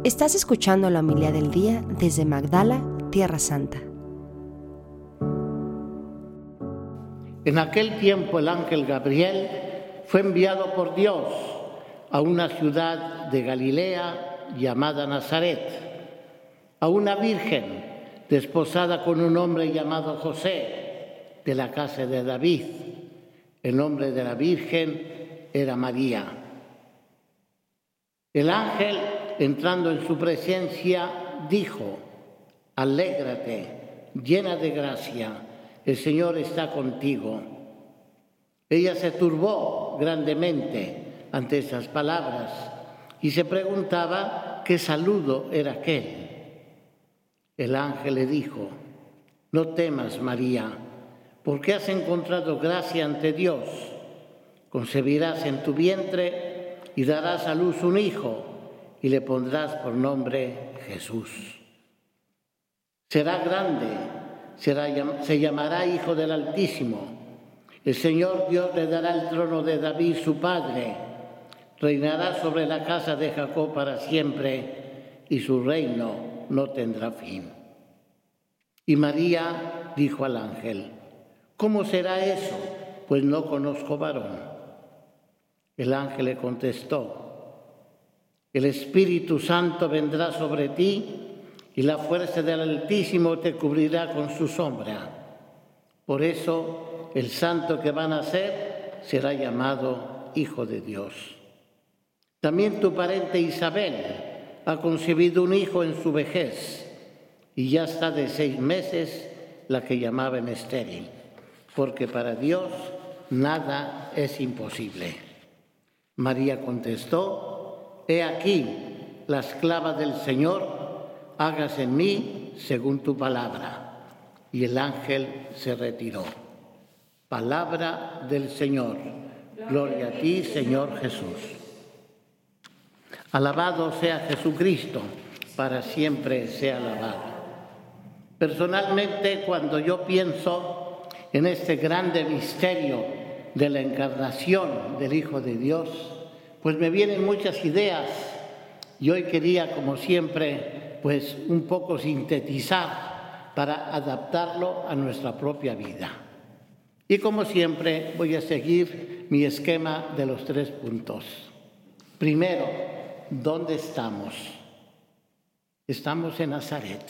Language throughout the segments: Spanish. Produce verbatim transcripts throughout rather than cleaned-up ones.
Estás escuchando la homilía del día desde Magdala, Tierra Santa. En aquel tiempo el ángel Gabriel fue enviado por Dios a una ciudad de Galilea llamada Nazaret, a una virgen desposada con un hombre llamado José, de la casa de David. El nombre de la virgen era María. El ángel, entrando en su presencia, dijo: «Alégrate, llena de gracia, el Señor está contigo». Ella se turbó grandemente ante esas palabras y se preguntaba qué saludo era aquel. El ángel le dijo: «No temas, María, porque has encontrado gracia ante Dios. Concebirás en tu vientre y darás a luz un hijo y le pondrás por nombre Jesús. Será grande, será, se llamará Hijo del Altísimo. El Señor Dios le dará el trono de David, su padre. Reinará sobre la casa de Jacob para siempre y su reino no tendrá fin». Y María dijo al ángel: «¿Cómo será eso? Pues no conozco varón». El ángel le contestó: «El Espíritu Santo vendrá sobre ti y la fuerza del Altísimo te cubrirá con su sombra. Por eso el santo que va a nacer será llamado Hijo de Dios. También tu pariente Isabel ha concebido un hijo en su vejez y ya está de seis meses la que llamaban estéril, porque para Dios nada es imposible». María contestó: «He aquí la esclava del Señor, hágase en mí según tu palabra». Y el ángel se retiró. Palabra del Señor. Gloria a ti, Señor Jesús. Alabado sea Jesucristo, para siempre sea alabado. Personalmente, cuando yo pienso en este grande misterio de la encarnación del Hijo de Dios, pues me vienen muchas ideas y hoy quería, como siempre, pues un poco sintetizar para adaptarlo a nuestra propia vida. Y como siempre voy a seguir mi esquema de los tres puntos. Primero, ¿dónde estamos? Estamos en Nazaret.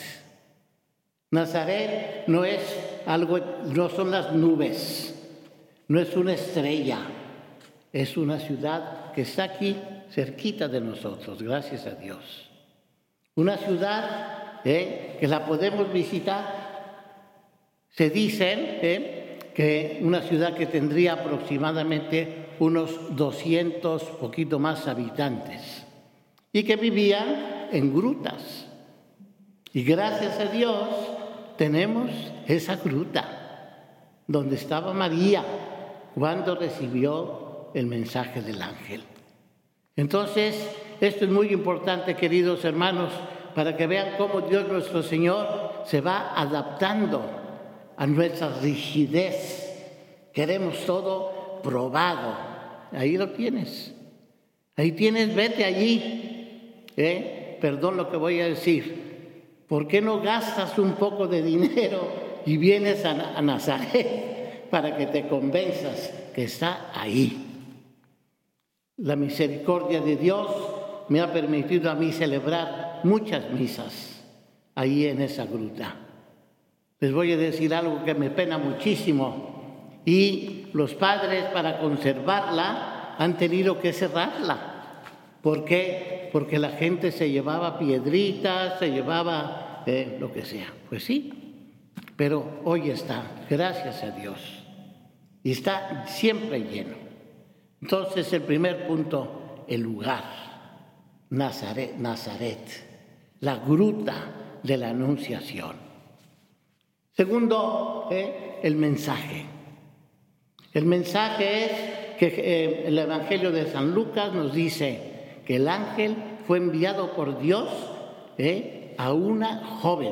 Nazaret no es algo, no son las nubes, no es una estrella, es una ciudad que está aquí cerquita de nosotros, gracias a Dios. Una ciudad eh, que la podemos visitar. Se dice eh, que una ciudad que tendría aproximadamente unos doscientos, poquito más, habitantes y que vivían en grutas. Y gracias a Dios tenemos esa gruta donde estaba María cuando recibió el mensaje del ángel. Entonces, esto es muy importante, queridos hermanos, para que vean cómo Dios nuestro Señor se va adaptando a nuestra rigidez. Queremos todo probado. Ahí lo tienes. Ahí tienes, vete allí. ¿Eh? Perdón lo que voy a decir. ¿Por qué no gastas un poco de dinero y vienes a, a Nazaret para que te convenzas que está ahí? La misericordia de Dios me ha permitido a mí celebrar muchas misas ahí en esa gruta. Les voy a decir algo que me pena muchísimo, y los padres, para conservarla, han tenido que cerrarla. ¿Por qué? Porque la gente se llevaba piedritas, se llevaba eh, lo que sea. Pues sí, pero hoy está, gracias a Dios, y está siempre lleno. Entonces, el primer punto, el lugar, Nazaret, Nazaret, la gruta de la Anunciación. Segundo, eh, el mensaje. El mensaje es que eh, el Evangelio de San Lucas nos dice que el ángel fue enviado por Dios eh, a una joven,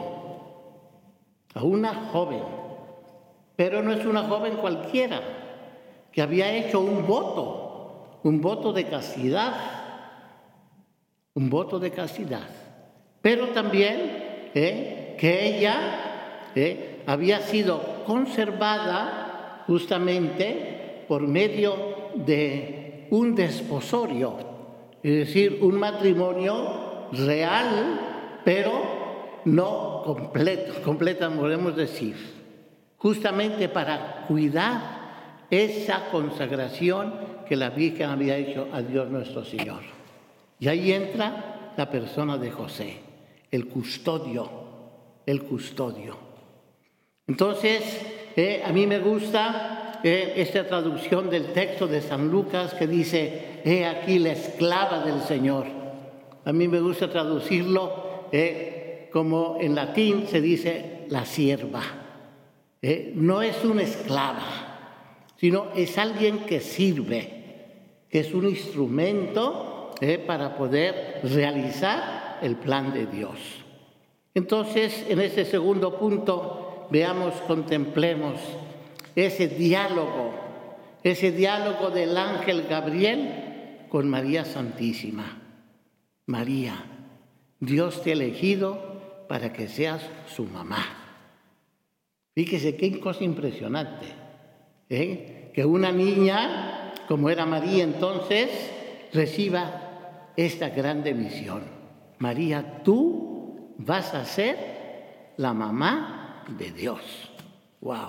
a una joven, pero no es una joven cualquiera, que había hecho un voto, un voto de castidad, un voto de castidad. pero también eh, que ella eh, había sido conservada justamente por medio de un desposorio, es decir, un matrimonio real, pero no completo, completa, podemos decir, justamente para cuidar esa consagración que la Virgen había hecho a Dios nuestro Señor. Y ahí entra la persona de José, el custodio, el custodio. Entonces, eh, a mí me gusta eh, esta traducción del texto de San Lucas que dice, he aquí la esclava del Señor. A mí me gusta traducirlo eh, como en latín se dice la sierva. Eh, no es una esclava, sino es alguien que sirve, que es un instrumento eh, para poder realizar el plan de Dios. Entonces, en este segundo punto, veamos, contemplemos ese diálogo, ese diálogo del ángel Gabriel con María Santísima. María, Dios te ha elegido para que seas su mamá. Fíjese qué cosa impresionante, ¿eh? Que una niña, como era María entonces, reciba esta grande misión. María, tú vas a ser la mamá de Dios. ¡Wow!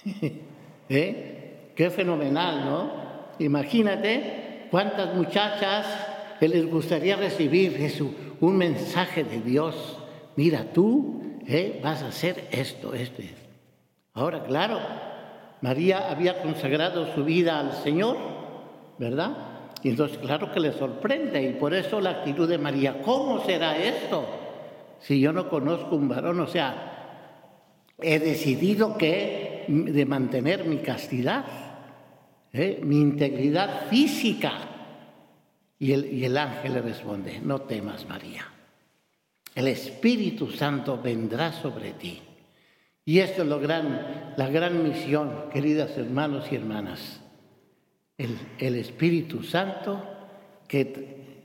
¿Eh? ¡Qué fenomenal!, ¿no? Imagínate cuántas muchachas que les gustaría recibir eso, un mensaje de Dios. Mira, tú ¿eh? vas a hacer esto, esto, esto. Ahora, claro, María había consagrado su vida al Señor, ¿verdad? Y entonces, claro que le sorprende, y por eso la actitud de María, ¿cómo será esto? Si yo no conozco un varón, o sea, he decidido que de mantener mi castidad, ¿eh? mi integridad física. Y el, y el ángel le responde, no temas, María, el Espíritu Santo vendrá sobre ti. Y esto es lo gran, la gran misión, queridas hermanos y hermanas. El, el Espíritu Santo que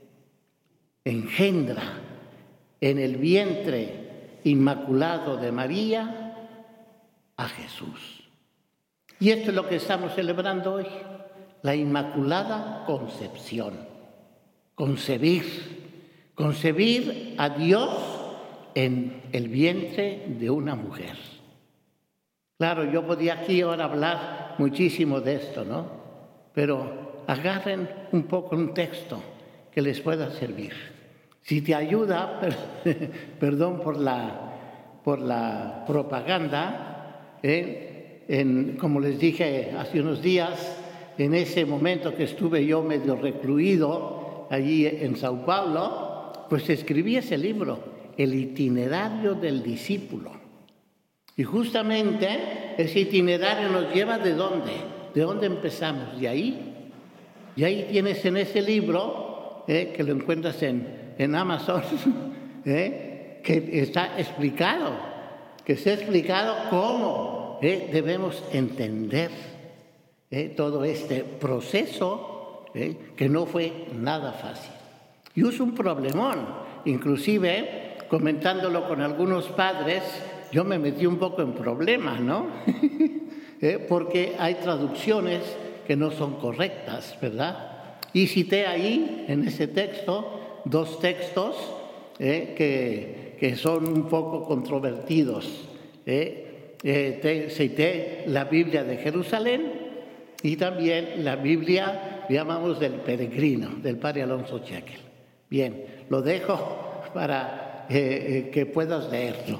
engendra en el vientre inmaculado de María a Jesús. Y esto es lo que estamos celebrando hoy, la Inmaculada Concepción. Concebir, concebir a Dios en el vientre de una mujer. Claro, yo podía aquí ahora hablar muchísimo de esto, ¿no? Pero agarren un poco un texto que les pueda servir. Si te ayuda, perdón por la, por la propaganda, ¿eh? en, como les dije hace unos días, en ese momento que estuve yo medio recluido allí en Sao Paulo, pues escribí ese libro, El itinerario del discípulo. Y justamente ese itinerario nos lleva ¿de dónde? ¿De dónde empezamos? De ahí. Y ahí tienes en ese libro, eh, que lo encuentras en, en Amazon, eh, que está explicado, que está explicado cómo eh, debemos entender eh, todo este proceso, eh, que no fue nada fácil. Y es un problemón, inclusive comentándolo con algunos padres, yo me metí un poco en problemas, ¿no? ¿Eh? Porque hay traducciones que no son correctas, ¿verdad? Y cité ahí, en ese texto, dos textos eh, que, que son un poco controvertidos. ¿eh? Eh, te, cité la Biblia de Jerusalén y también la Biblia, llamamos, del peregrino, del padre Alonso Chequel. Bien, lo dejo para eh, eh, que puedas leerlo.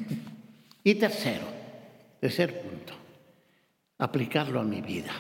Y tercero, tercer punto, aplicarlo a mi vida.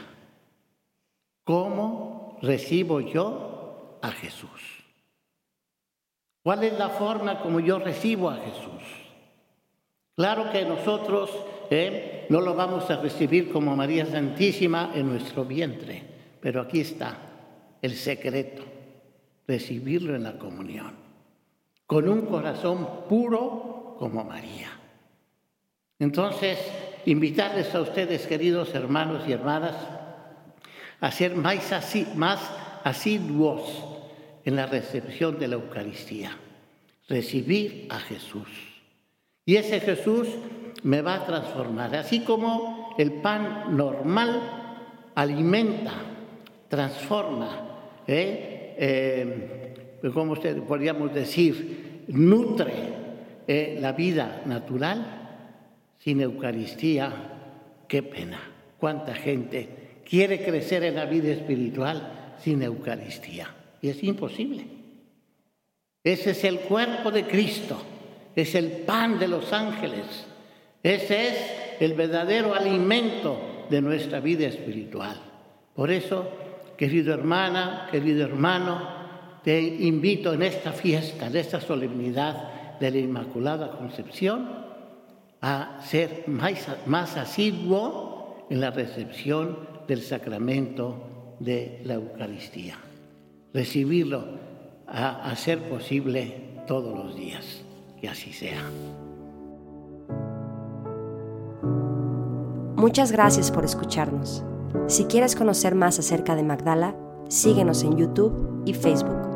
¿Cómo recibo yo a Jesús? ¿Cuál es la forma como yo recibo a Jesús? Claro que nosotros eh, no lo vamos a recibir como María Santísima en nuestro vientre, pero aquí está el secreto, recibirlo en la comunión, con un corazón puro como María. Entonces, invitarles a ustedes, queridos hermanos y hermanas, a ser más, así, más asiduos en la recepción de la Eucaristía. recibir a Jesús. Y ese Jesús me va a transformar, así como el pan normal alimenta, transforma, ¿eh? Eh, como usted podríamos decir, nutre eh, la vida natural. Sin Eucaristía, qué pena. Cuánta gente quiere crecer en la vida espiritual sin Eucaristía. Y es imposible. Ese es el cuerpo de Cristo. Es el pan de los ángeles. Ese es el verdadero alimento de nuestra vida espiritual. Por eso, querida hermana, querido hermano, te invito en esta fiesta, en esta solemnidad de la Inmaculada Concepción, a ser más, más asiduo en la recepción del sacramento de la Eucaristía. Recibirlo a, a ser posible todos los días. Que así sea. Muchas gracias por escucharnos. Si quieres conocer más acerca de Magdala, síguenos en YouTube y Facebook.